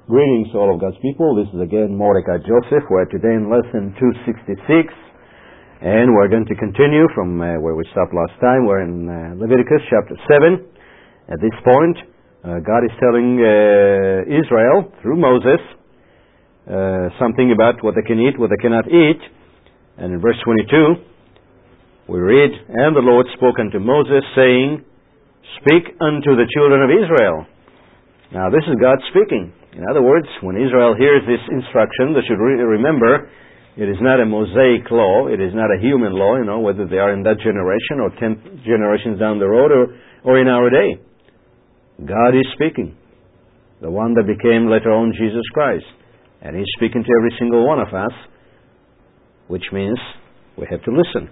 Greetings to all of God's people. This is again Mordecai Joseph. We're today in lesson 266, and we're going to continue from where we stopped last time. We're in Leviticus chapter 7. At this point, God is telling Israel, through Moses, something about what they can eat, what they cannot eat. And in verse 22, we read, "And the Lord spoke unto Moses, saying, Speak unto the children of Israel." Now, this is God speaking. In other words, when Israel hears this instruction, they should remember it is not a Mosaic law, it is not a human law, whether they are in that generation or 10 generations down the road or in our day. God is speaking. The one that became later on Jesus Christ. And He's speaking to every single one of us, which means we have to listen.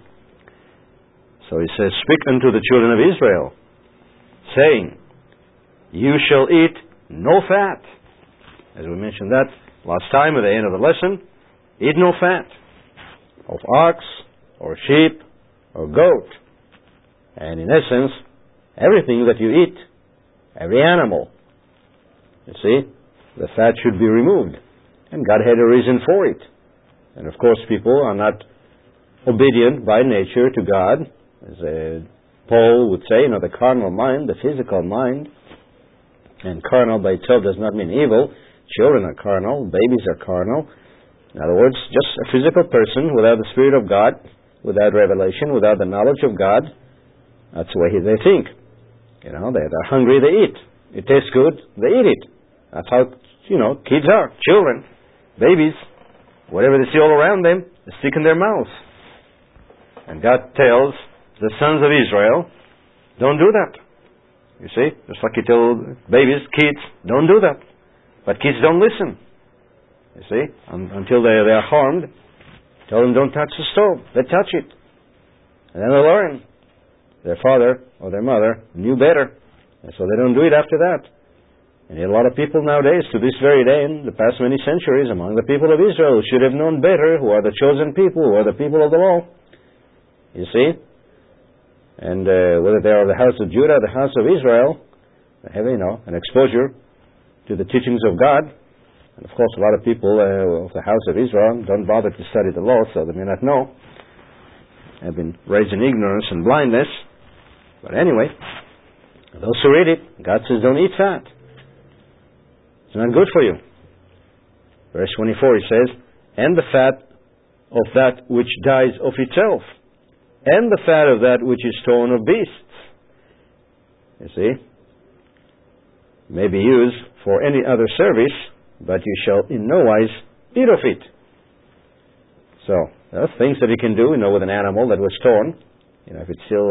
So He says, "Speak unto the children of Israel, saying, You shall eat no fat." As we mentioned that last time at the end of the lesson, eat no fat of ox or sheep or goat. And in essence, everything that you eat, every animal, you see, the fat should be removed. And God had a reason for it. And of course, people are not obedient by nature to God. As Paul would say, the carnal mind, the physical mind. And carnal by itself does not mean evil. Children are carnal. Babies are carnal. In other words, just a physical person without the Spirit of God, without revelation, without the knowledge of God. That's the way they think. They're hungry, they eat. It tastes good, they eat it. That's how, kids are. Children, babies, whatever they see all around them, they stick in their mouths. And God tells the sons of Israel, don't do that. You see, just like He told babies, kids, don't do that. But kids don't listen. You see, until they are harmed. Tell them don't touch the stove. They touch it. And then they learn. Their father or their mother knew better. And so they don't do it after that. And a lot of people nowadays, to this very day, in the past many centuries, among the people of Israel, who should have known better, who are the chosen people, who are the people of the law. You see? And whether they are the house of Judah or the house of Israel, they have, an exposure to the teachings of God. And of course, a lot of people of the house of Israel don't bother to study the law, so they may not know. Have been raised in ignorance and blindness. But anyway, those who read it, God says, don't eat fat. It's not good for you. Verse 24, He says, "And the fat of that which dies of itself, and the fat of that which is torn of beasts." You see? May be used for any other service, but you shall in no wise eat of it. So, there are things that you can do, with an animal that was torn. If it's still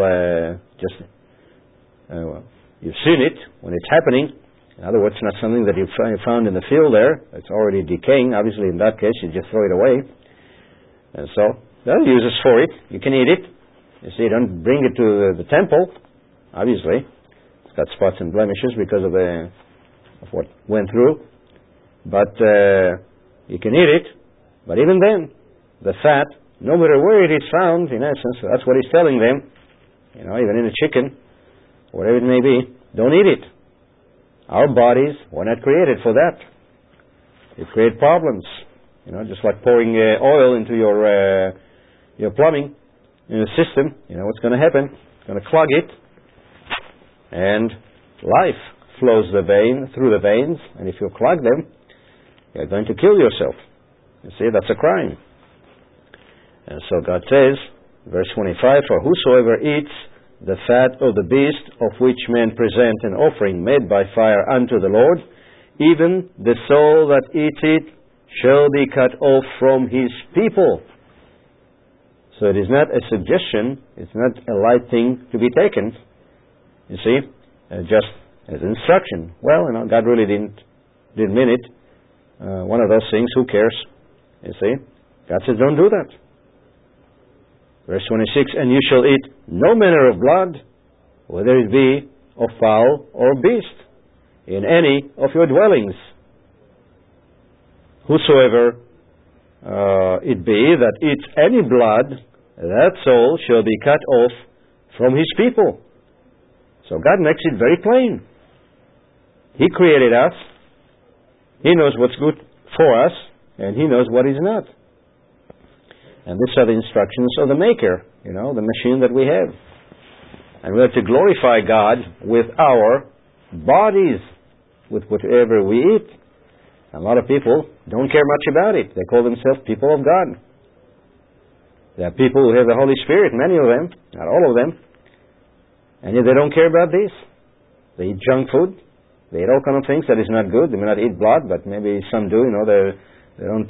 you've seen it when it's happening. In other words, not something that you found in the field there. It's already decaying. Obviously, in that case, you just throw it away. And so, there are uses for it. You can eat it. You see, don't bring it to the temple, obviously. It's got spots and blemishes because of what went through. But you can eat it. But even then, the fat, no matter where it is found, in essence, that's what He's telling them. Even in a chicken, whatever it may be, don't eat it. Our bodies were not created for that. They create problems. Just like pouring oil into your plumbing in the system, what's going to happen? It's going to clog it, and life flows through the veins, and if you clog them, you're going to kill yourself. You see, that's a crime. And so God says, verse 25, "For whosoever eats the fat of the beast, of which men present an offering made by fire unto the Lord, even the soul that eats it shall be cut off from his people." So it is not a suggestion, it's not a light thing to be taken, you see, just as instruction. Well, God really didn't mean it. One of those things, who cares? You see, God says, don't do that. Verse 26, "And you shall eat no manner of blood, whether it be of fowl or beast, in any of your dwellings. Whosoever it be that eats any blood, that soul shall be cut off from his people." So God makes it very plain. He created us. He knows what's good for us, and He knows what is not. And these are the instructions of the Maker, the machine that we have. And we have to glorify God with our bodies, with whatever we eat. A lot of people don't care much about it. They call themselves people of God. There are people who have the Holy Spirit, many of them, not all of them, and yet they don't care about this. They eat junk food. They eat all kind of things that is not good. They may not eat blood, but maybe some do. They don't.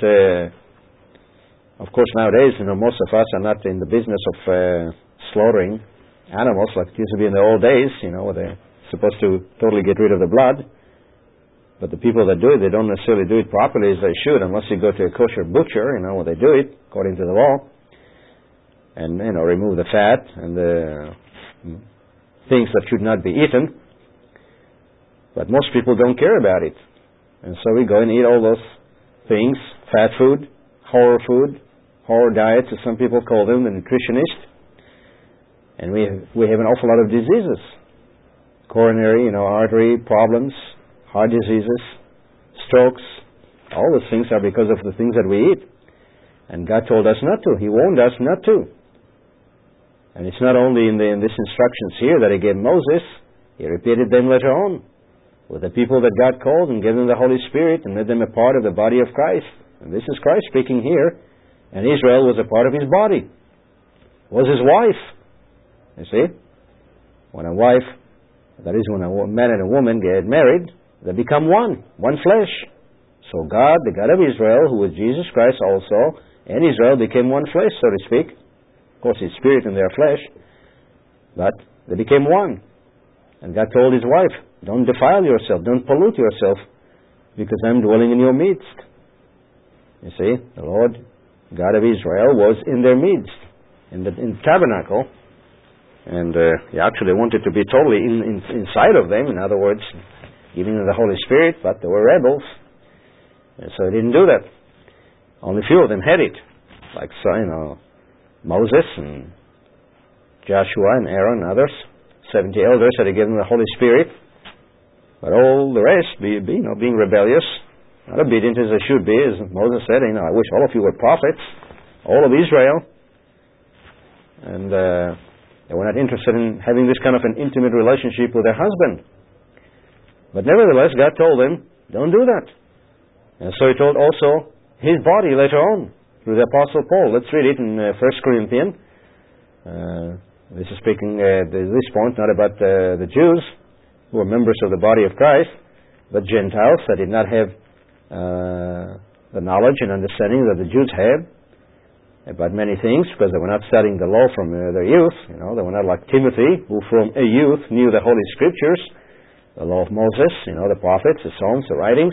Of course, nowadays, most of us are not in the business of slaughtering animals like it used to be in the old days. Where they're supposed to totally get rid of the blood. But the people that do it, they don't necessarily do it properly as they should, unless you go to a kosher butcher, where they do it according to the law, and remove the fat and the things that should not be eaten. But most people don't care about it, and so we go and eat all those things: fat food, horror diets, as some people call them, the nutritionist, and we have an awful lot of diseases, coronary, artery problems, heart diseases, strokes. All those things are because of the things that we eat. And God told us not to. He warned us not to. And it's not only in these instructions here that He gave Moses. He repeated them later on with the people that God called and gave them the Holy Spirit and made them a part of the body of Christ. And this is Christ speaking here. And Israel was a part of His body. Was His wife. You see? When a wife, that is when a man and a woman get married, they become one flesh. So God, the God of Israel, who was Jesus Christ also, and Israel became one flesh, so to speak. Of course, His Spirit in their flesh. But they became one. And God told His wife, don't defile yourself, don't pollute yourself, because I'm dwelling in your midst. You see, the Lord, God of Israel, was in their midst, in the tabernacle. And He actually wanted to be totally inside of them, in other words, giving them the Holy Spirit, but they were rebels. And so He didn't do that. Only few of them had it, like Moses and Joshua and Aaron and others. 70 elders that had given the Holy Spirit. But all the rest, being rebellious, not obedient as they should be, as Moses said, I wish all of you were prophets, all of Israel. And they were not interested in having this kind of an intimate relationship with their husband. But nevertheless, God told them, don't do that. And so He told also His body later on, through the Apostle Paul. Let's read it in 1 Corinthians. This is speaking at this point not about the Jews, who were members of the body of Christ, but Gentiles that did not have the knowledge and understanding that the Jews had about many things, because they were not studying the law from their youth. They were not like Timothy, who from a youth knew the Holy Scriptures, the law of Moses, the prophets, the Psalms, the writings.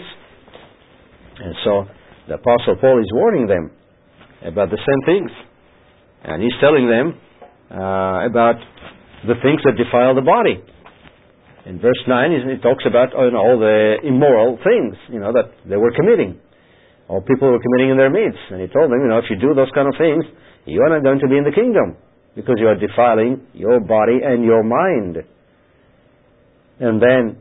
And so the Apostle Paul is warning them about the same things. And he's telling them about the things that defile the body. In verse 9, it talks about all the immoral things, that they were committing. All people were committing in their midst. And he told them, if you do those kind of things, you are not going to be in the kingdom, because you are defiling your body and your mind. And then,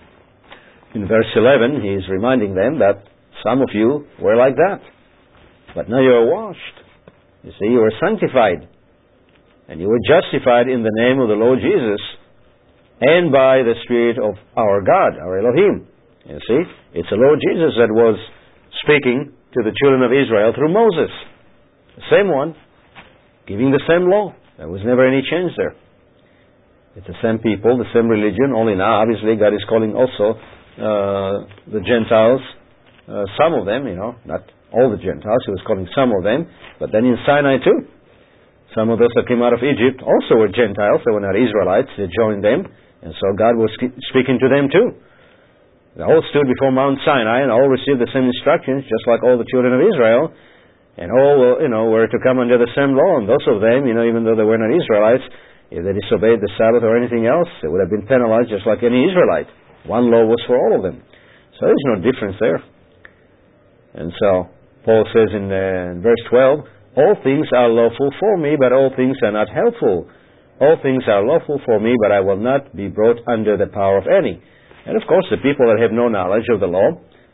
in verse 11, he is reminding them that some of you were like that. But now you are washed. You see, you are sanctified. And you were justified in the name of the Lord Jesus and by the Spirit of our God, our Elohim. You see, it's the Lord Jesus that was speaking to the children of Israel through Moses. The same one, giving the same law. There was never any change there. It's the same people, the same religion, only now, obviously, God is calling also the Gentiles, some of them, not all the Gentiles, He was calling some of them, but then in Sinai too. Some of those that came out of Egypt also were Gentiles. They were not Israelites. They joined them. And so God was speaking to them too. They all stood before Mount Sinai and all received the same instructions, just like all the children of Israel. And all, were to come under the same law. And those of them, even though they were not Israelites, if they disobeyed the Sabbath or anything else, they would have been penalized just like any Israelite. One law was for all of them. So there's no difference there. And so Paul says in verse 12, all things are lawful for me, but all things are not helpful. All things are lawful for me, but I will not be brought under the power of any. And of course, the people that have no knowledge of the law,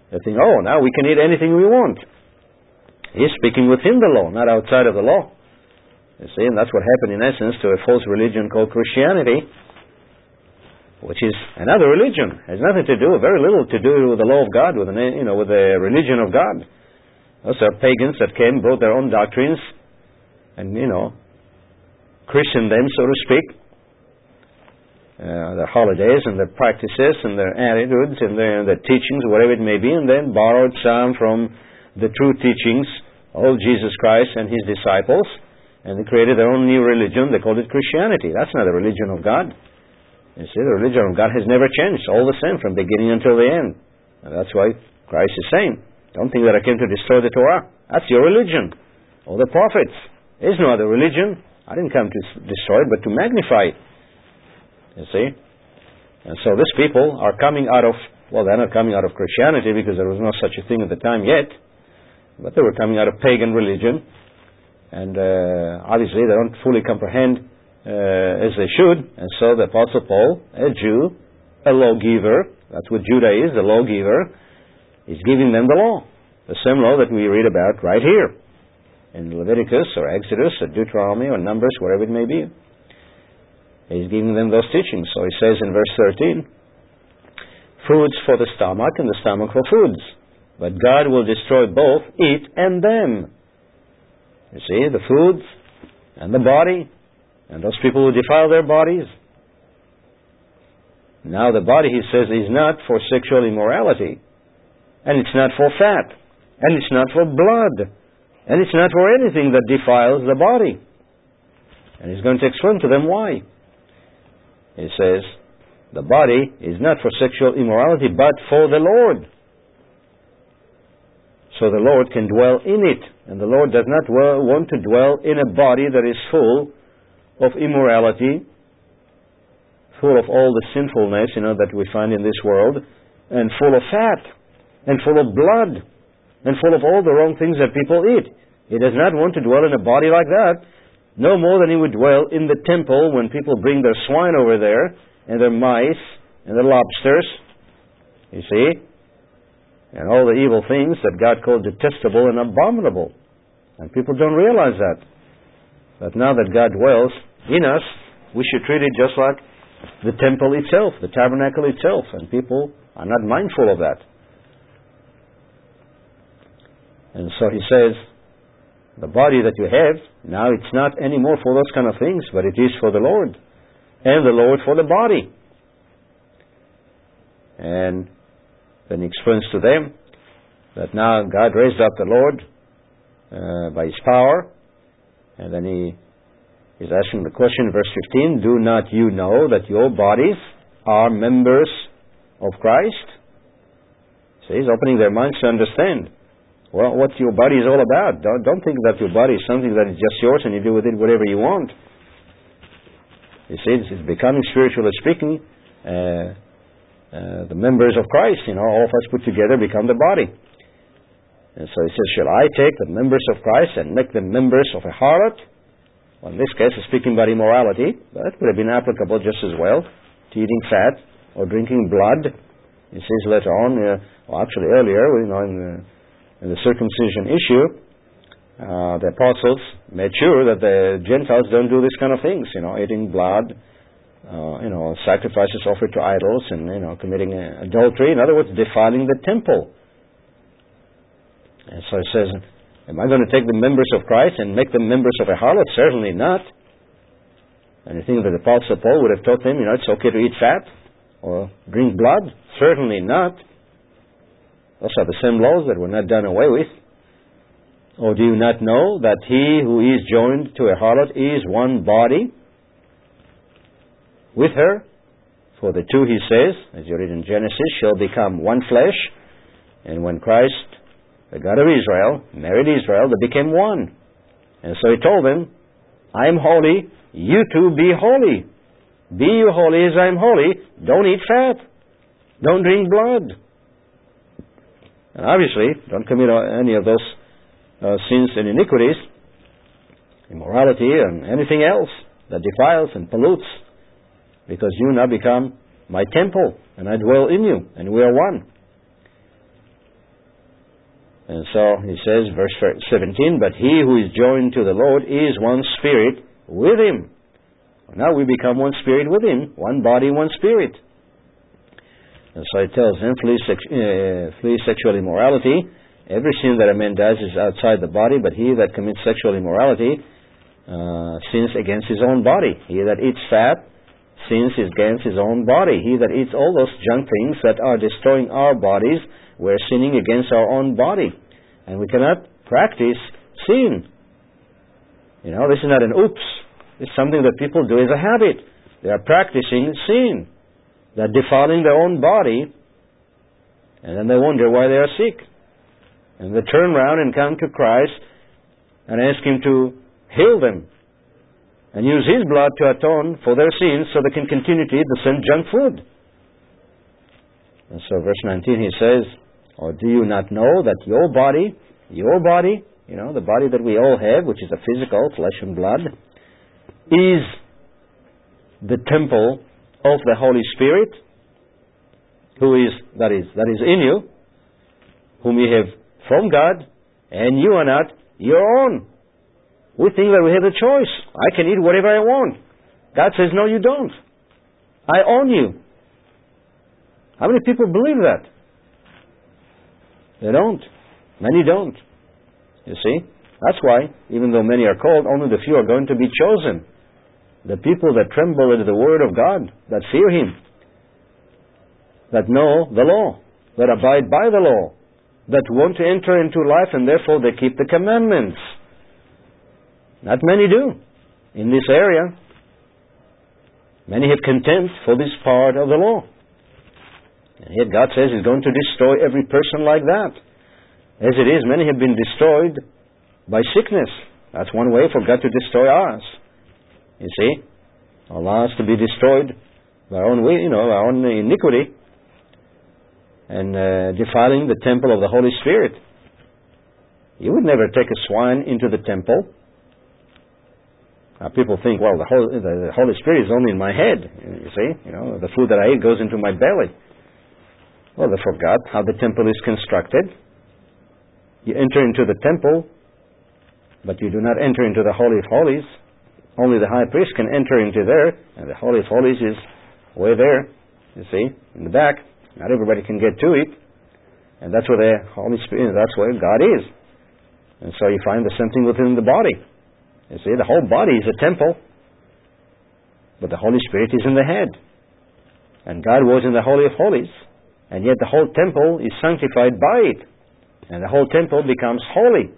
They think, oh, now we can eat anything we want. He's speaking within the law, not outside of the law. You see, and that's what happened in essence to a false religion called Christianity, which is another religion. It has nothing to do, very little to do with the law of God, with the religion of God. Those are pagans that came, brought their own doctrines, and, Christian them, so to speak. Their holidays and their practices and their attitudes and their teachings, whatever it may be, and then borrowed some from the true teachings of Jesus Christ and His disciples, and they created their own new religion. They called it Christianity. That's not the religion of God. You see, the religion of God has never changed, all the same, from beginning until the end. And that's why Christ is saying, don't think that I came to destroy the Torah. That's your religion. Or the prophets. There's no other religion. I didn't come to destroy it, but to magnify it. You see? And so these people are coming out of, well, they're not coming out of Christianity because there was no such a thing at the time yet, but they were coming out of pagan religion. And obviously they don't fully comprehend as they should. And so the Apostle Paul, a Jew, a lawgiver, that's what Judah is, the lawgiver, is giving them the law. The same law that we read about right here in Leviticus or Exodus or Deuteronomy or Numbers, wherever it may be. He's giving them those teachings. So he says in verse 13, foods for the stomach and the stomach for foods. But God will destroy both it and them. You see, the foods and the body, and those people who defile their bodies. Now the body, he says, is not for sexual immorality, and it's not for fat, and it's not for blood, and it's not for anything that defiles the body. And he's going to explain to them why. He says, the body is not for sexual immorality, but for the Lord. So the Lord can dwell in it. And the Lord does not want to dwell in a body that is full of immorality, full of all the sinfulness, that we find in this world, and full of fat, and full of blood, and full of all the wrong things that people eat. He does not want to dwell in a body like that, no more than he would dwell in the temple when people bring their swine over there, and their mice, and their lobsters, you see, and all the evil things that God called detestable and abominable. And people don't realize that. But now that God dwells in us, we should treat it just like the temple itself, the tabernacle itself, and people are not mindful of that. And so he says, the body that you have, now it's not anymore for those kind of things, but it is for the Lord, and the Lord for the body. And then he explains to them that now God raised up the Lord by His power, and then he is asking the question, verse 15, do not you know that your bodies are members of Christ? So he's opening their minds to understand, well, what your body is all about. Don't think that your body is something that is just yours and you do with it whatever you want. You see, this is becoming, spiritually speaking, the members of Christ, all of us put together become the body. And so he says, shall I take the members of Christ and make them members of a harlot? Well, in this case, he's speaking about immorality, but it would have been applicable just as well to eating fat or drinking blood. He says later on, actually earlier, in the circumcision issue, the apostles made sure that the Gentiles don't do these kind of things, eating blood, sacrifices offered to idols, and committing adultery. In other words, defiling the temple. And so it says, am I going to take the members of Christ and make them members of a harlot? Certainly not. And you think that the Apostle Paul would have taught them, it's okay to eat fat or drink blood? Certainly not. Those are the same laws that were not done away with. Or do you not know that he who is joined to a harlot is one body with her? For the two, he says, as you read in Genesis, shall become one flesh. And when Christ, the God of Israel, married Israel, they became one. And so he told them, I am holy, you too be holy. Be you holy as I am holy. Don't eat fat. Don't drink blood. And obviously, don't commit any of those sins and iniquities, immorality and anything else that defiles and pollutes, because you now become my temple, and I dwell in you, and we are one. And so he says, verse 17, but he who is joined to the Lord is one spirit with him. Now we become one spirit with him, one body, one spirit. And so it tells him, flee sexual immorality. Every sin that a man does is outside the body, but he that commits sexual immorality sins against his own body. He that eats fat sins against his own body. He that eats all those junk things that are destroying our bodies, we're sinning against our own body. And we cannot practice sin. This is not an oops. It's something that people do as a habit. They are practicing sin. They're defiling their own body, and then they wonder why they are sick. And they turn around and come to Christ and ask Him to heal them and use His blood to atone for their sins so they can continue to eat the same junk food. And so verse 19 he says, or do you not know that your body, the body that we all have, which is a physical, flesh and blood, is the temple of the Holy Spirit, that is in you, whom you have from God, and you are not your own. We think that we have a choice. I can eat whatever I want. God says, no, you don't. I own you. How many people believe that? They don't. Many don't. You see? That's why, even though many are called, only the few are going to be chosen. The people that tremble at the Word of God, that fear Him, that know the law, that abide by the law, that want to enter into life and therefore they keep the commandments. Not many do in this area. Many have contempt for this part of the law. And yet God says He's going to destroy every person like that. As it is, many have been destroyed by sickness. That's one way for God to destroy us. You see? Allow us to be destroyed by our own way, our own iniquity, and defiling the temple of the Holy Spirit. You would never take a swine into the temple. Now people think, well, the Holy Spirit is only in my head. You see? The food that I eat goes into my belly. Well, they forgot how the temple is constructed. You enter into the temple, but you do not enter into the Holy of Holies. Only the high priest can enter into there, and the Holy of Holies is way there, you see, in the back. Not everybody can get to it. And that's where the Holy Spirit, that's where God is. And so you find the same thing within the body. You see, the whole body is a temple, but the Holy Spirit is in the head. And God was in the Holy of Holies, and yet the whole temple is sanctified by it. And the whole temple becomes holy.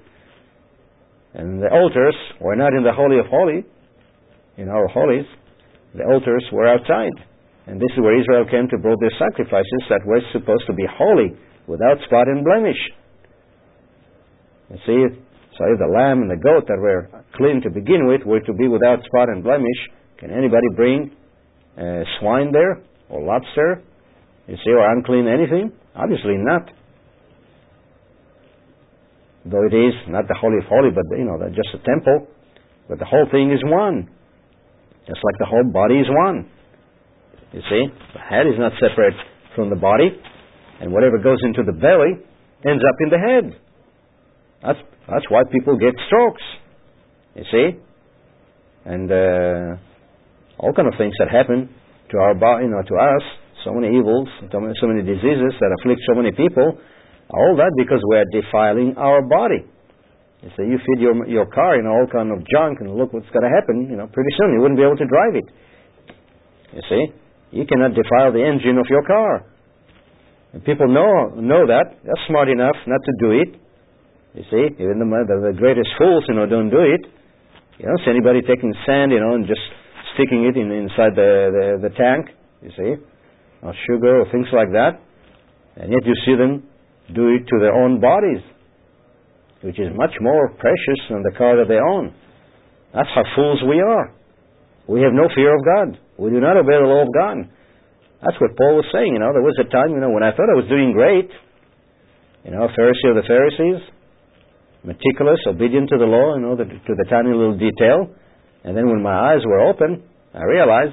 And the altars were not in the Holy of Holies, in our holies. The altars were outside. And this is where Israel came to bring their sacrifices that were supposed to be holy, without spot and blemish. You see, so if the lamb and the goat that were clean to begin with were to be without spot and blemish, can anybody bring swine there, or lobster, you see, or unclean anything? Obviously not. Though it is not the Holy of Holies, but just a temple, but the whole thing is one. Just like the whole body is one. You see, the head is not separate from the body, and whatever goes into the belly ends up in the head. That's why people get strokes. You see, and all kind of things that happen to our body, to us. So many evils, so many diseases that afflict so many people. All that because we are defiling our body. You see, you feed your car, all kind of junk, and look what's going to happen. Pretty soon you wouldn't be able to drive it. You see, you cannot defile the engine of your car. And people know that. They're smart enough not to do it. You see, even the greatest fools, don't do it. You don't see anybody taking sand, and just sticking it inside the tank. You see, or sugar or things like that, and yet you see them do it to their own bodies, which is much more precious than the car that they own. That's how fools we are. We have no fear of God. We do not obey the law of God. That's what Paul was saying. There was a time, when I thought I was doing great. A Pharisee of the Pharisees, meticulous, obedient to the law, to the tiny little detail. And then when my eyes were open, I realized,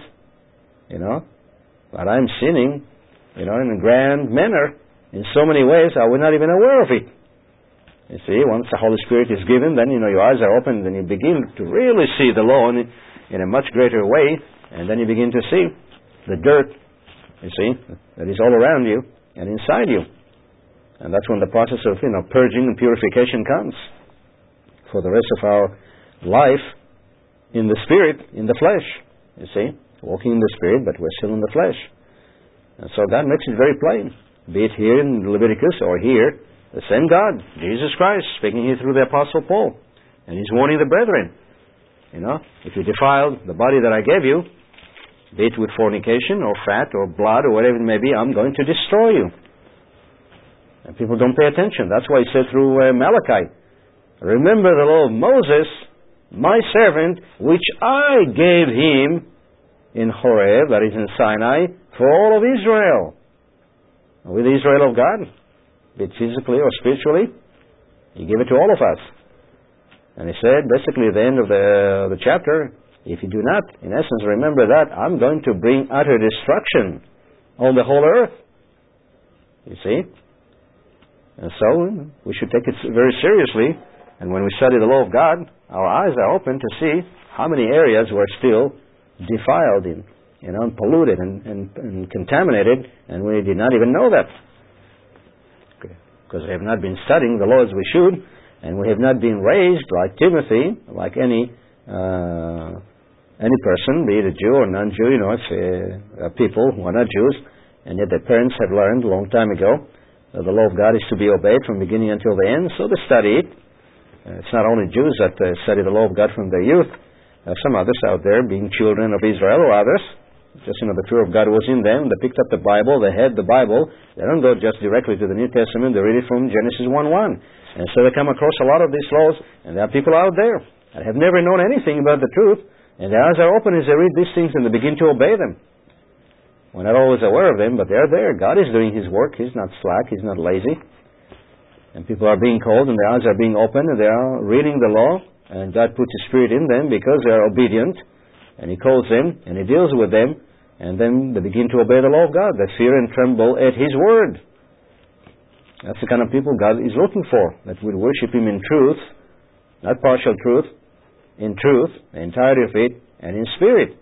that I'm sinning, in a grand manner. In so many ways, I was not even aware of it. You see, once the Holy Spirit is given, then, your eyes are opened, and you begin to really see the law in a much greater way, and then you begin to see the dirt, you see, that is all around you and inside you. And that's when the process of, purging and purification comes for the rest of our life in the Spirit, in the flesh, you see, walking in the Spirit, but we're still in the flesh. And so God makes it very plain, be it here in Leviticus or here, the same God, Jesus Christ, speaking here through the Apostle Paul. And He's warning the brethren, if you defile the body that I gave you, be it with fornication or fat or blood or whatever it may be, I'm going to destroy you. And people don't pay attention. That's why He said through Malachi, remember the law of Moses, my servant, which I gave him in Horeb, that is in Sinai, for all of Israel. With the Israel of God, be it physically or spiritually, He gave it to all of us. And He said, basically at the end of the chapter, if you do not, in essence, remember that, I'm going to bring utter destruction on the whole earth. You see? And so, we should take it very seriously. And when we study the law of God, our eyes are open to see how many areas we're still defiled in, polluted and contaminated, and we did not even know that. Because we have not been studying the law as we should, and we have not been raised like Timothy, like any person, be it a Jew or non-Jew, people who are not Jews, and yet their parents have learned a long time ago that the law of God is to be obeyed from beginning until the end, so they study it. It's not only Jews that study the law of God from their youth. Some others out there, being children of Israel or others, just, the fear of God was in them. They picked up the Bible. They had the Bible. They don't go just directly to the New Testament. They read it from Genesis 1:1. And so they come across a lot of these laws, and there are people out there that have never known anything about the truth, and their eyes are open as they read these things, and they begin to obey them. We're not always aware of them, but they're there. God is doing His work. He's not slack. He's not lazy. And people are being called, and their eyes are being opened, and they are reading the law, and God puts His Spirit in them because they are obedient, and He calls them, and He deals with them, and then they begin to obey the law of God. They fear and tremble at His word. That's the kind of people God is looking for, that would worship Him in truth, not partial truth, in truth, the entirety of it, and in spirit.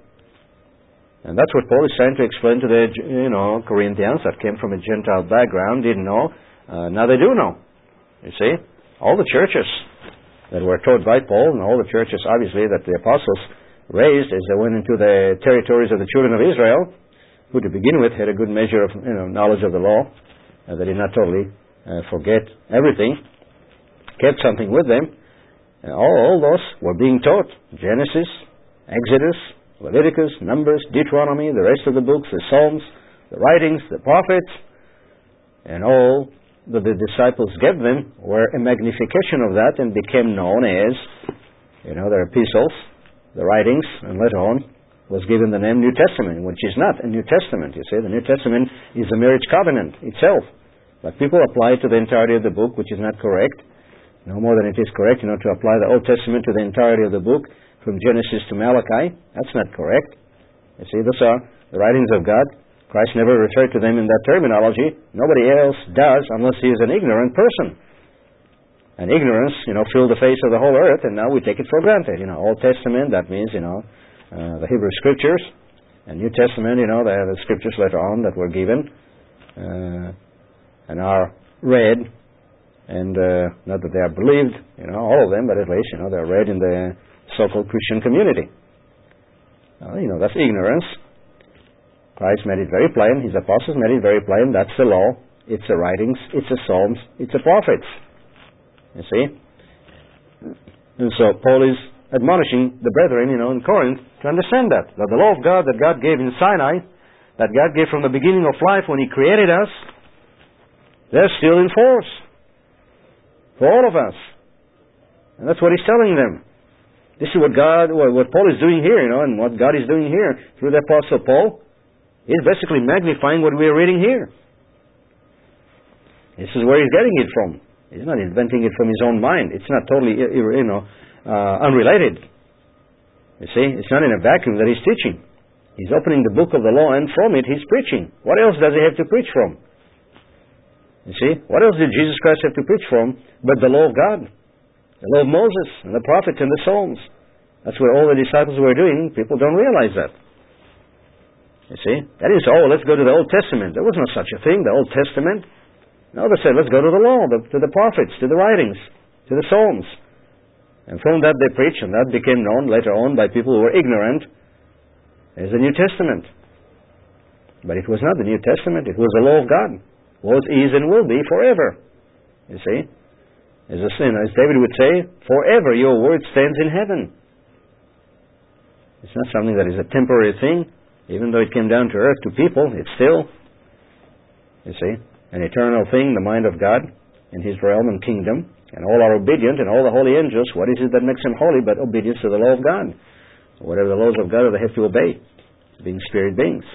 And that's what Paul is trying to explain to the Corinthians that came from a Gentile background, didn't know. Now they do know. You see, all the churches that were taught by Paul, and all the churches, obviously, that the apostles raised as they went into the territories of the children of Israel, who to begin with had a good measure of knowledge of the law, and they did not totally forget everything, kept something with them. All those were being taught. Genesis, Exodus, Leviticus, Numbers, Deuteronomy, the rest of the books, the Psalms, the writings, the prophets, and all that the disciples gave them were a magnification of that and became known as, their epistles, the writings, and later on was given the name New Testament, which is not a New Testament. You see, the New Testament is the marriage covenant itself. But people apply it to the entirety of the book, which is not correct. No more than it is correct, to apply the Old Testament to the entirety of the book, from Genesis to Malachi. That's not correct. You see, those are the writings of God. Christ never referred to them in that terminology. Nobody else does unless he is an ignorant person. And ignorance, filled the face of the whole earth, and now we take it for granted. Old Testament, that means, the Hebrew Scriptures. And New Testament, the Scriptures later on that were given and are read. And not that they are believed, all of them, but at least, they're read in the so-called Christian community. That's ignorance. Christ made it very plain. His apostles made it very plain. That's the law. It's the writings. It's the Psalms. It's the prophets. You see? And so Paul is admonishing the brethren, in Corinth to understand that the law of God that God gave in Sinai, that God gave from the beginning of life when He created us, they're still in force for all of us. And that's what He's telling them. This is what Paul is doing here, and what God is doing here through the Apostle Paul. He's basically magnifying what we are reading here. This is where he's getting it from. He's not inventing it from his own mind. It's not totally, unrelated. You see, it's not in a vacuum that he's teaching. He's opening the book of the law, and from it he's preaching. What else does he have to preach from? You see? What else did Jesus Christ have to preach from but the law of God? The law of Moses and the prophets and the Psalms. That's what all the disciples were doing. People don't realize that. You see? That is, let's go to the Old Testament. There was no such a thing, the Old Testament. No, they said, let's go to the law, to the prophets, to the writings, to the Psalms. And from that they preached, and that became known later on by people who were ignorant as the New Testament. But it was not the New Testament, it was the law of God. Was, is, and will be forever. You see? As David would say, forever your word stands in heaven. It's not something that is a temporary thing. Even though it came down to earth to people, it's still, you see, an eternal thing, the mind of God in His realm and kingdom. And all are obedient, and all the holy angels, what is it that makes them holy but obedience to the law of God? Whatever the laws of God are, they have to obey, being spirit beings.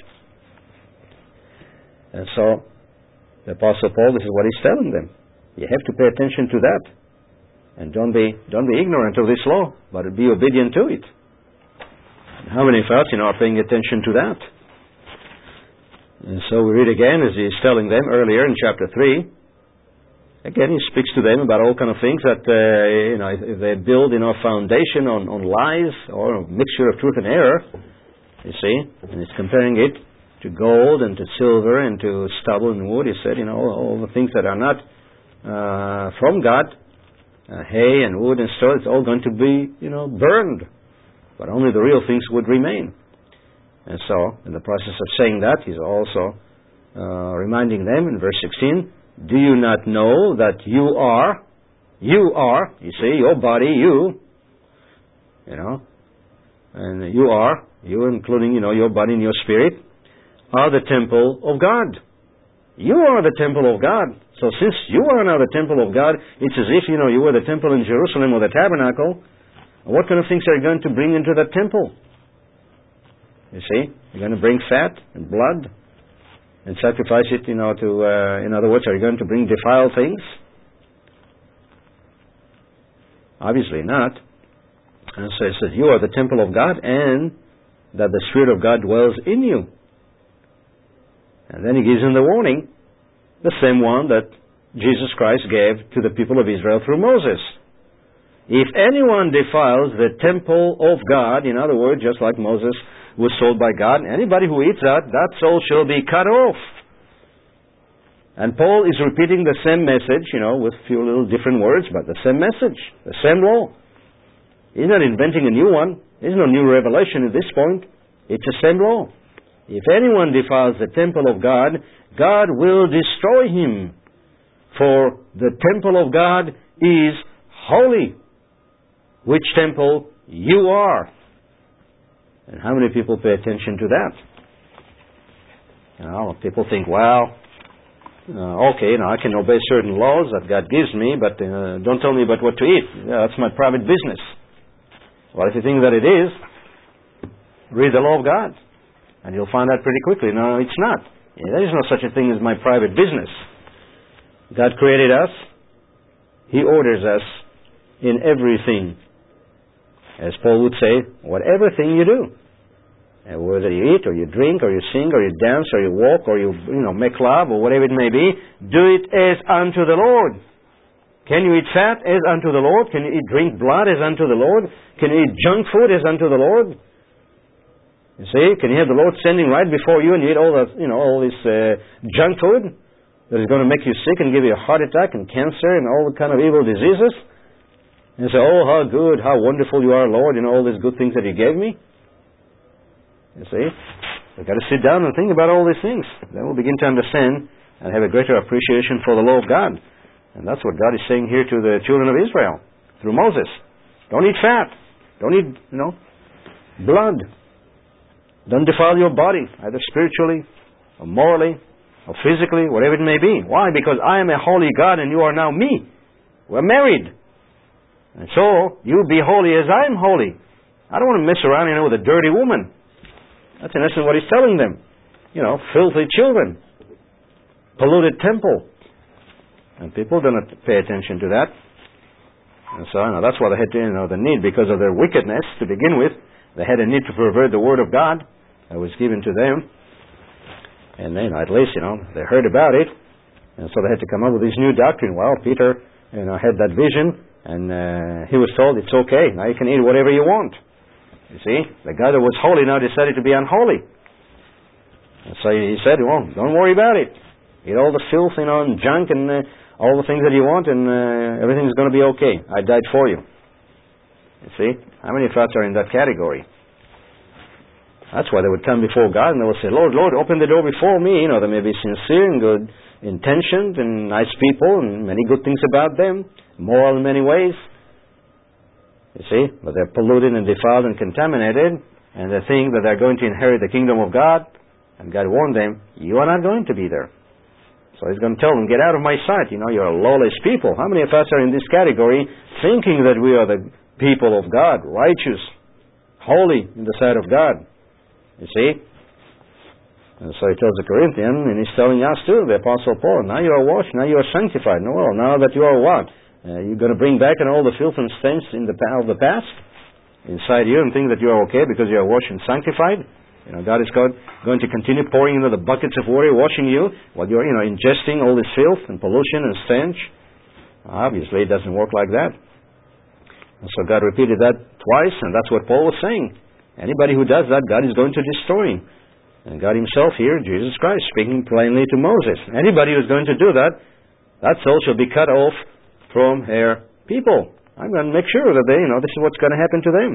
And so, the Apostle Paul, this is what he's telling them. You have to pay attention to that. And don't be ignorant of this law, but be obedient to it. And how many of us, are paying attention to that? And so we read again, as he's telling them earlier in chapter 3, again, he speaks to them about all kind of things that, if they build, foundation on lies or a mixture of truth and error, you see, and he's comparing it to gold and to silver and to stubble and wood. He said, all the things that are not from God, hay and wood and stone, it's all going to be, burned. But only the real things would remain. And so, in the process of saying that, he's also reminding them in verse 16, do you not know that you are, you see, your body, you including, your body and your spirit, are the temple of God. You are the temple of God. So since you are now the temple of God, it's as if, you were the temple in Jerusalem or the tabernacle. What kind of things are you going to bring into that temple? You see? You're going to bring fat and blood and sacrifice it, in other words, are you going to bring defiled things? Obviously not. And so it says, you are the temple of God and that the Spirit of God dwells in you. And then he gives them the warning, the same one that Jesus Christ gave to the people of Israel through Moses. If anyone defiles the temple of God, in other words, just like Moses was told by God, anybody who eats that soul shall be cut off. And Paul is repeating the same message, with a few little different words, but the same message, the same law. He's not inventing a new one. There's no new revelation at this point. It's the same law. If anyone defiles the temple of God, God will destroy him. For the temple of God is holy. Which temple? You are. And how many people pay attention to that? People think, okay, I can obey certain laws that God gives me, but don't tell me about what to eat. That's my private business. Well, if you think that it is, read the law of God. And you'll find out pretty quickly, no, it's not. There is no such a thing as my private business. God created us. He orders us in everything. As Paul would say, whatever thing you do. Whether you eat, or you drink, or you sing, or you dance, or you walk, or you make love, or whatever it may be, do it as unto the Lord. Can you eat fat as unto the Lord? Can you drink blood as unto the Lord? Can you eat junk food as unto the Lord? You see, can you have the Lord standing right before you and you eat all this junk food that is going to make you sick and give you a heart attack and cancer and all the kind of evil diseases? And you say, oh, how good, how wonderful you are, Lord, all these good things that you gave me. You see, we've got to sit down and think about all these things. Then we'll begin to understand and have a greater appreciation for the law of God. And that's what God is saying here to the children of Israel through Moses. Don't eat fat. Don't eat, blood. Don't defile your body, either spiritually, or morally, or physically, whatever it may be. Why? Because I am a holy God and you are now me. We're married. And so, you be holy as I am holy. I don't want to mess around, with a dirty woman. That's in essence what he's telling them. Filthy children. Polluted temple. And people don't pay attention to that. And so, that's why they had to, the need, because of their wickedness to begin with, they had a need to pervert the Word of God that was given to them. And then, at least, they heard about it. And so they had to come up with this new doctrine. Well, Peter, had that vision, and he was told, it's okay, now you can eat whatever you want. You see, the guy that was holy now decided to be unholy. And so he said, well, don't worry about it. Eat all the filth, and junk, and all the things that you want, and everything's going to be okay. I died for you. You see, how many of us are in that category? That's why they would come before God and they would say, Lord, Lord, open the door before me. They may be sincere and good intentioned and nice people and many good things about them, moral in many ways. You see, but they're polluted and defiled and contaminated, and they think that they're going to inherit the kingdom of God, and God warned them, you are not going to be there. So He's going to tell them, get out of my sight. You're a lawless people. How many of us are in this category thinking that we are the people of God, righteous, holy in the sight of God? You see? And so He tells the Corinthians, and He's telling us too, the Apostle Paul, now you are washed, now you are sanctified. No, well, now that you are what? You're going to bring back all the filth and stench of the past inside you and think that you are okay because you are washed and sanctified? God is going to continue pouring into the buckets of water, washing you, while you're, ingesting all this filth and pollution and stench. Obviously, it doesn't work like that. And so God repeated that twice, and that's what Paul was saying. Anybody who does that, God is going to destroy him. And God Himself here, Jesus Christ, speaking plainly to Moses. Anybody who's going to do that, that soul shall be cut off from her people. I'm going to make sure that they, this is what's going to happen to them.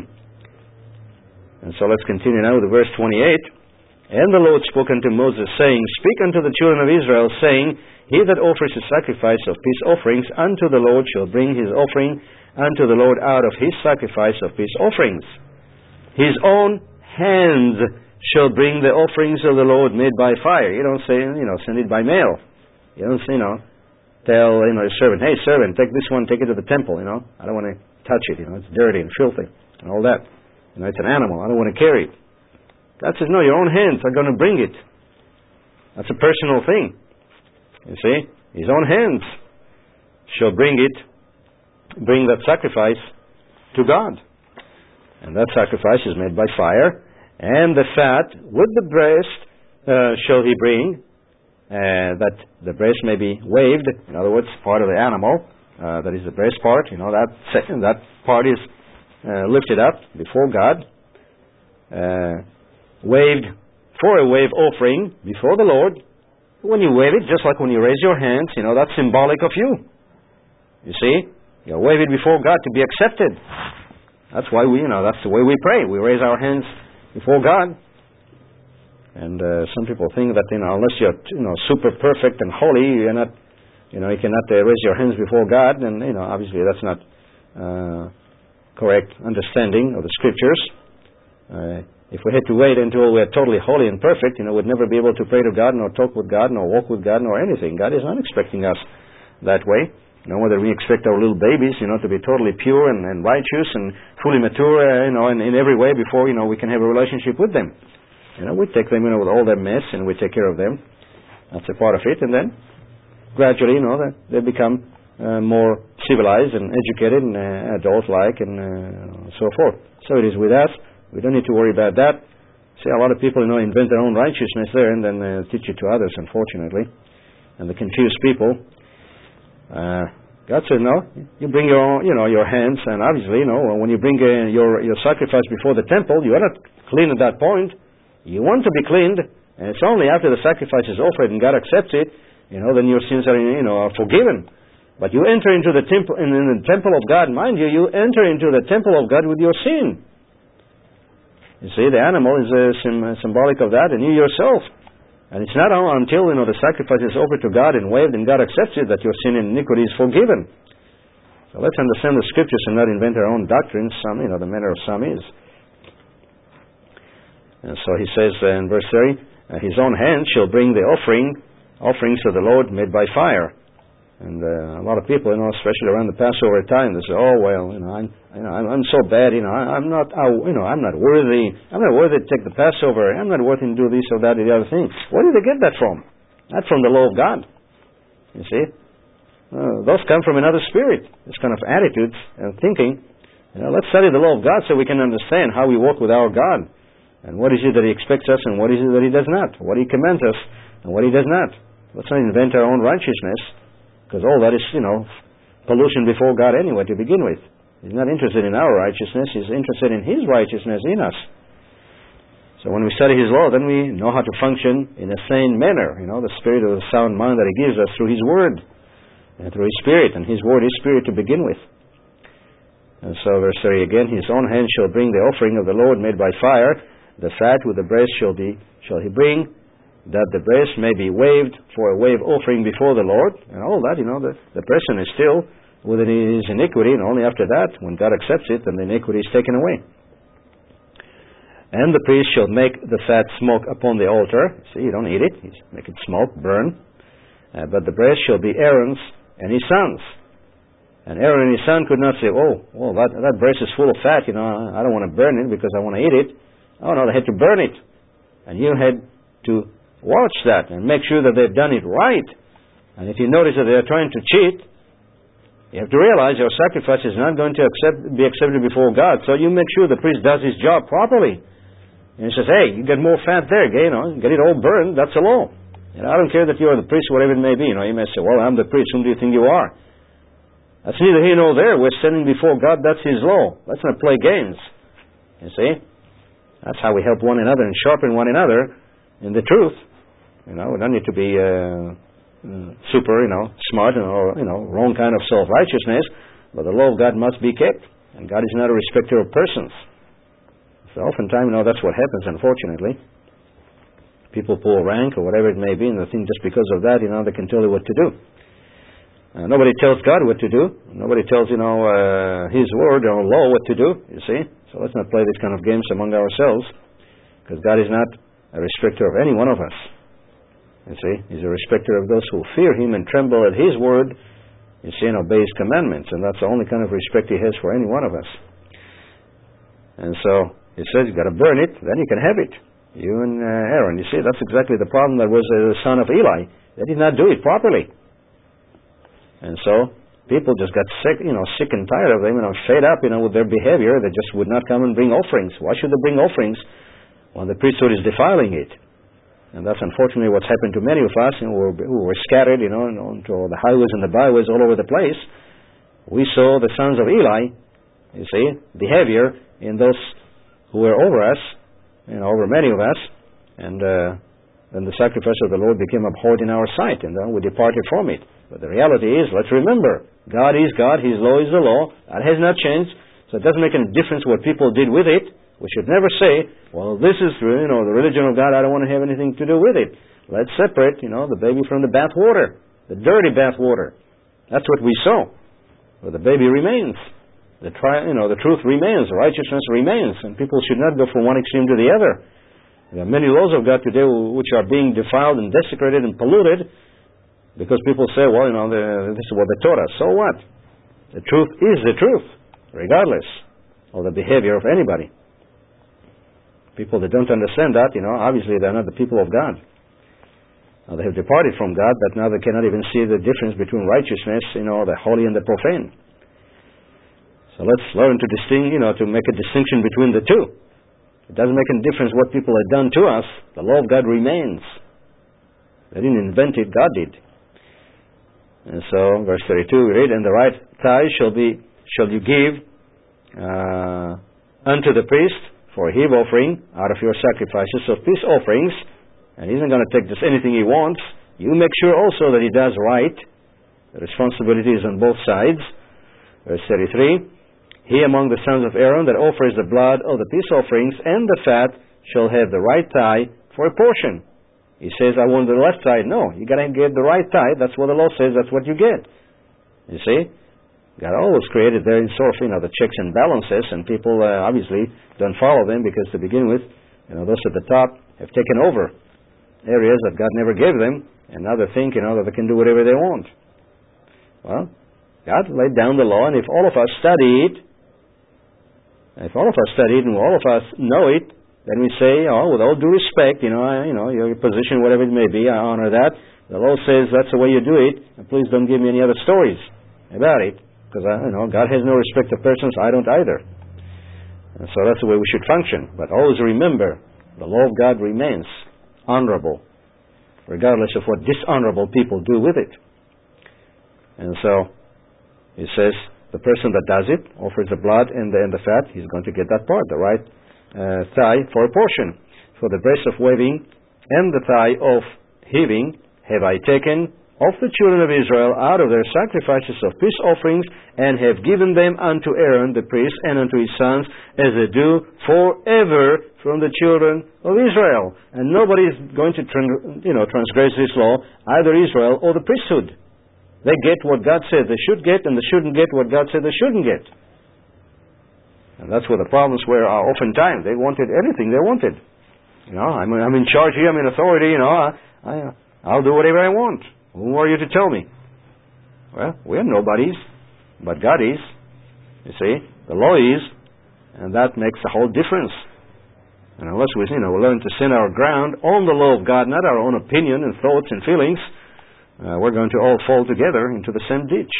And so let's continue now with verse 28. And the Lord spoke unto Moses, saying, Speak unto the children of Israel, saying, He that offers a sacrifice of peace offerings unto the Lord shall bring his offering unto the Lord out of his sacrifice of peace offerings. His own hands shall bring the offerings of the Lord made by fire. You don't say, send it by mail. You don't say, tell, your servant, hey, servant, take this one, take it to the temple, I don't want to touch it, it's dirty and filthy and all that. It's an animal, I don't want to carry it. God says, no, your own hands are going to bring it. That's a personal thing. You see? His own hands shall bring that sacrifice to God. And that sacrifice is made by fire. And the fat with the breast shall he bring, that the breast may be waved. In other words, part of the animal, that is the breast part. That part is lifted up before God, waved for a wave offering before the Lord. When you wave it, just like when you raise your hands, that's symbolic of you. You see? You wave it before God to be accepted. That's why that's the way we pray. We raise our hands before God. And some people think that, unless you're, super perfect and holy, you're not, you cannot raise your hands before God. And, obviously that's not correct understanding of the Scriptures. If we had to wait until we're totally holy and perfect, we'd never be able to pray to God, nor talk with God, nor walk with God, nor anything. God is not expecting us that way. Whether we expect our little babies, to be totally pure and righteous and fully mature, in every way before, we can have a relationship with them. We take them, with all their mess, and we take care of them. That's a part of it. And then, gradually, they become more civilized and educated and adult-like and so forth. So it is with us. We don't need to worry about that. See, a lot of people, invent their own righteousness there and then teach it to others, unfortunately. And they confuse people. God said, no, you bring your own, your hands, and obviously, when you bring your sacrifice before the temple, you are not clean at that point. You want to be cleaned, and it's only after the sacrifice is offered and God accepts it, then your sins are forgiven. But you enter into the temple, in the temple of God, mind you, you enter into the temple of God with your sin. You see, the animal is symbolic of that, and you yourself. And it's not until, the sacrifice is offered to God and waved and God accepts it that your sin and iniquity is forgiven. So let's understand the Scriptures and not invent our own doctrines. Some, the manner of some is. And so he says in verse 30, His own hand shall bring the offerings to the Lord made by fire. And a lot of people, especially around the Passover time, they say, "Oh well, I'm so bad. I'm not worthy. I'm not worthy to take the Passover. I'm not worthy to do this or that or the other thing." Where did they get that from? Not from the law of God. You see, those come from another spirit. This kind of attitudes and thinking. Let's study the law of God so we can understand how we walk with our God, and what is it that He expects us, and what is it that He does not. What He commands us, and what He does not. Let's not invent our own righteousness, because all that is, pollution before God anyway to begin with. He's not interested in our righteousness. He's interested in His righteousness in us. So when we study His law, then we know how to function in a sane manner. The spirit of the sound mind that He gives us through His Word and through His Spirit. And His Word is Spirit to begin with. And so verse 30 again, His own hand shall bring the offering of the Lord made by fire. The fat with the breast shall He bring, that the breast may be waved for a wave offering before the Lord. And all that, the person is still within his iniquity, and only after that, when God accepts it, then the iniquity is taken away. And the priest shall make the fat smoke upon the altar. See, you don't eat it. You make it smoke, burn. But the breast shall be Aaron's and his sons. And Aaron and his son could not say, that breast is full of fat, I don't want to burn it because I want to eat it. Oh, no, they had to burn it. And you had to watch that and make sure that they've done it right. And if you notice that they're trying to cheat, you have to realize your sacrifice is not going to be accepted before God. So you make sure the priest does his job properly. And he says, hey, you get more fat there, get it all burned, that's the law. I don't care that you are the priest, whatever it may be. You may say, well, I'm the priest, whom do you think you are? That's neither here nor there. We're standing before God, that's His law. Let's not play games. You see? That's how we help one another and sharpen one another in the truth. We don't need to be super, smart or, wrong kind of self-righteousness, but the law of God must be kept. And God is not a respecter of persons. So oftentimes, that's what happens, unfortunately. People pull rank or whatever it may be, and they think just because of that, they can tell you what to do. Nobody tells God what to do. Nobody tells, His Word or law what to do, you see. So let's not play these kind of games among ourselves, because God is not a respecter of any one of us. You see, He's a respecter of those who fear Him and tremble at His Word, you see, and obey His commandments. And that's the only kind of respect He has for any one of us. And so, He says, you've got to burn it, then you can have it. You and Aaron. You see, that's exactly the problem that was the son of Eli. They did not do it properly. And so, people just got sick and tired of them, fed up, with their behavior. They just would not come and bring offerings. Why should they bring offerings when the priesthood is defiling it? And that's unfortunately what's happened to many of us who were scattered, onto the highways and the byways all over the place. We saw the sons of Eli, you see, behavior in those who were over us, over many of us, and then the sacrifice of the Lord became abhorrent in our sight, and then we departed from it. But the reality is, let's remember, God is God, His law is the law, that has not changed, so it doesn't make any difference what people did with it. We should never say, well, this is the religion of God, I don't want to have anything to do with it. Let's separate, the baby from the bath water, the dirty bath water. That's what we saw. But the baby remains. The truth remains, righteousness remains, and people should not go from one extreme to the other. There are many laws of God today which are being defiled and desecrated and polluted because people say, well, this is what they taught us. So what? The truth is the truth, regardless of the behavior of anybody. People that don't understand that, obviously they're not the people of God. Now they have departed from God, but now they cannot even see the difference between righteousness, the holy and the profane. So let's learn to to make a distinction between the two. It doesn't make any difference what people have done to us. The law of God remains. They didn't invent it, God did. And so, verse 32, we read, and the right tithe shall you give unto the priest for a heave offering out of your sacrifices of peace offerings. And he's not going to take just anything he wants. You make sure also that he does right. The responsibility is on both sides. Verse 33, he among the sons of Aaron that offers the blood of the peace offerings and the fat shall have the right tithe for a portion. He says, I want the left tithe. No, you got to get the right tithe. That's what the law says. That's what you get. You see? God always created there in sort of, the checks and balances, and people obviously don't follow them because to begin with, those at the top have taken over areas that God never gave them, and now they think, that they can do whatever they want. Well, God laid down the law, and if all of us study it, and all of us know it, then we say, with all due respect, your position, whatever it may be, I honor that. The law says that's the way you do it, and please don't give me any other stories about it, because God has no respect of persons, I don't either. And so that's the way we should function. But always remember, the law of God remains honorable. regardless of what dishonorable people do with it. And so, it says, the person that does it, offers the blood and the fat, he's going to get that part, the right thigh for a portion. For the breast of waving and the thigh of heaving have I taken of the children of Israel out of their sacrifices of peace offerings, and have given them unto Aaron the priest and unto his sons, as they do forever from the children of Israel. And nobody is going to transgress this law, either Israel or the priesthood. They get what God said they should get, and they shouldn't get what God said they shouldn't get. And that's where the problems were oftentimes. They wanted anything they wanted. I'm in charge here, I'm in authority, I'll do whatever I want. Who are you to tell me? Well, we're nobodies, but God is. You see, the law is, and that makes a whole difference. And unless we learn to stand our ground on the law of God, not our own opinion and thoughts and feelings, we're going to all fall together into the same ditch.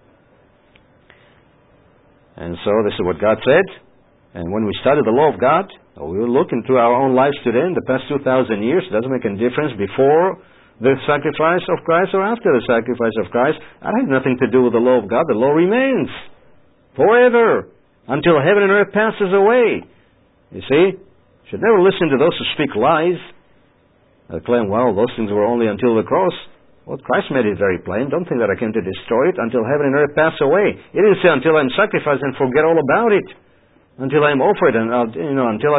And so this is what God said. And when we study the law of God, we will look into our own lives today in the past 2,000 years. It doesn't make any difference before the sacrifice of Christ or after the sacrifice of Christ. That has nothing to do with the law of God. The law remains forever until heaven and earth passes away. You see, you should never listen to those who speak lies. They claim, well, those things were only until the cross. Well, Christ made it very plain. Don't think that I came to destroy it until heaven and earth pass away. He didn't say until I'm sacrificed and forget all about it. Until I'm offered and until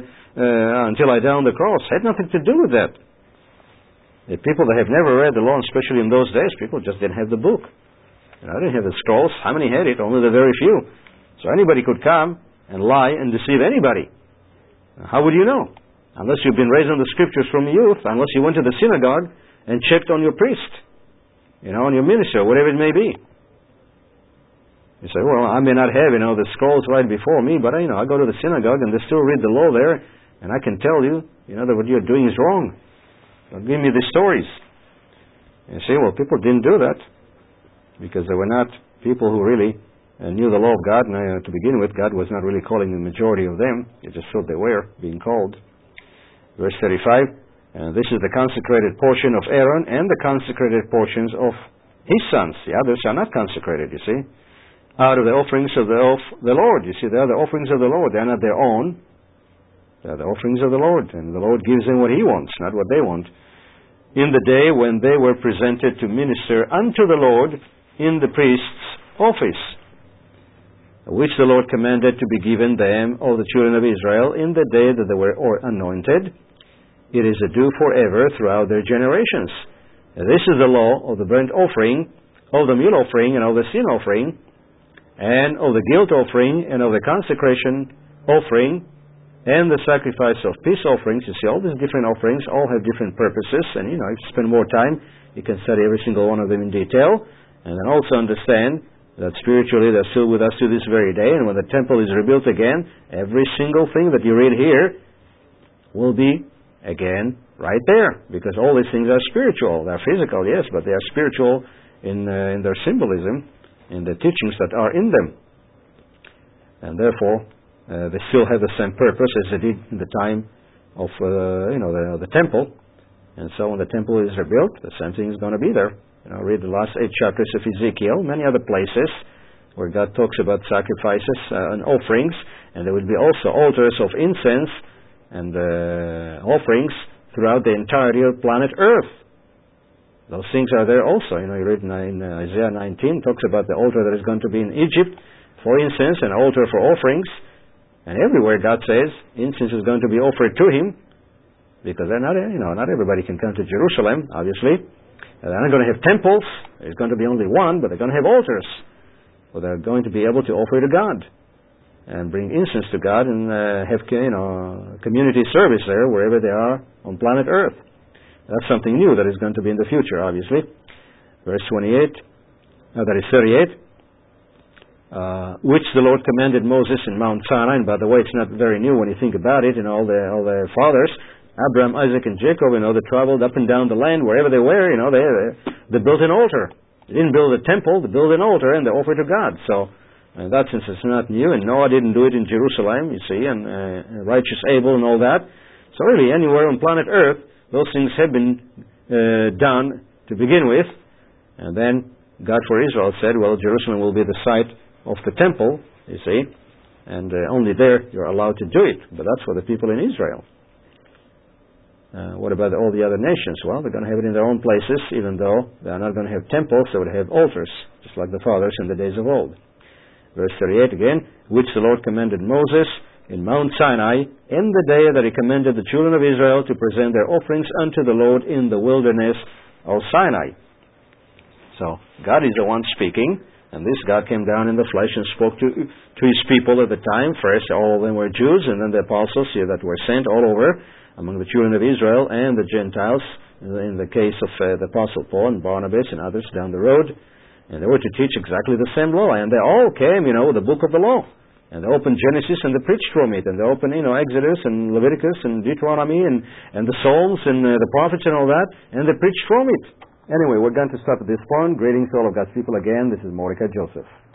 I die on the cross. It had nothing to do with that. The people that have never read the law, especially in those days, people just didn't have the book. They didn't have the scrolls. How many had it? Only the very few. So anybody could come and lie and deceive anybody. How would you know? Unless you've been raised on the scriptures from youth, unless you went to the synagogue and checked on your priest, on your minister, whatever it may be. You say, well, I may not have, the scrolls right before me, but I go to the synagogue and they still read the law there, and I can tell you, that what you're doing is wrong. Don't give me the stories. You see, well, people didn't do that because they were not people who really knew the law of God. And to begin with, God was not really calling the majority of them. He just thought they were being called. Verse 35, and this is the consecrated portion of Aaron and the consecrated portions of his sons. The others are not consecrated, you see. Out of the offerings of the Lord. You see, they are the offerings of the Lord. They are not their own. They are the offerings of the Lord. And the Lord gives them what He wants, not what they want. In the day when they were presented to minister unto the Lord in the priest's office, which the Lord commanded to be given them of the children of Israel in the day that they were anointed. It is a due forever throughout their generations. This is the law of the burnt offering, of the meal offering, and of the sin offering, and of the guilt offering, and of the consecration offering, and the sacrifice of peace offerings. You see, all these different offerings all have different purposes, and if you spend more time, you can study every single one of them in detail, and then also understand that spiritually they're still with us to this very day, and when the temple is rebuilt again, every single thing that you read here will be again right there, because all these things are spiritual. They're physical, yes, but they are spiritual in their symbolism, in the teachings that are in them. And therefore, they still have the same purpose as they did in the time of the temple. And so when the temple is rebuilt, the same thing is going to be there. Read the last 8 chapters of Ezekiel, many other places where God talks about sacrifices and offerings, and there will be also altars of incense and offerings throughout the entirety of planet Earth. Those things are there also. You read in Isaiah 19, talks about the altar that is going to be in Egypt for incense, and altar for offerings. And everywhere God says incense is going to be offered to Him, because they're not, not everybody can come to Jerusalem, obviously. They're not going to have temples. There's going to be only one, but they're going to have altars. Well, they're going to be able to offer to God and bring incense to God and have community service there wherever they are on planet Earth. That's something new that is going to be in the future, obviously. Verse 38, that is 38. Which the Lord commanded Moses in Mount Sinai. And by the way, it's not very new when you think about it. All the fathers, Abraham, Isaac, and Jacob, they traveled up and down the land wherever they were. They built an altar. They didn't build a temple. They built an altar and they offered to God. So, in that sense, it's not new. And Noah didn't do it in Jerusalem, you see, and righteous Abel and all that. So really, anywhere on planet Earth, those things have been done to begin with. And then God for Israel said, well, Jerusalem will be the site of the temple, you see, and only there you're allowed to do it. But that's for the people in Israel. What about all the other nations? Well, they're going to have it in their own places, even though they are not going to have temples, they would have altars, just like the fathers in the days of old. Verse 38 again, which the Lord commanded Moses in Mount Sinai in the day that he commanded the children of Israel to present their offerings unto the Lord in the wilderness of Sinai. So, God is the one speaking, and this God came down in the flesh and spoke to his people at the time. First, all of them were Jews, and then the apostles that were sent all over among the children of Israel and the Gentiles, in the case of the Apostle Paul and Barnabas and others down the road. And they were to teach exactly the same law. And they all came, with the book of the law. And they opened Genesis and they preached from it. And they opened, Exodus and Leviticus and Deuteronomy and the Psalms and the prophets and all that. And they preached from it. Anyway, we're going to stop at this point. Greetings to all of God's people again. This is Mordecai Joseph.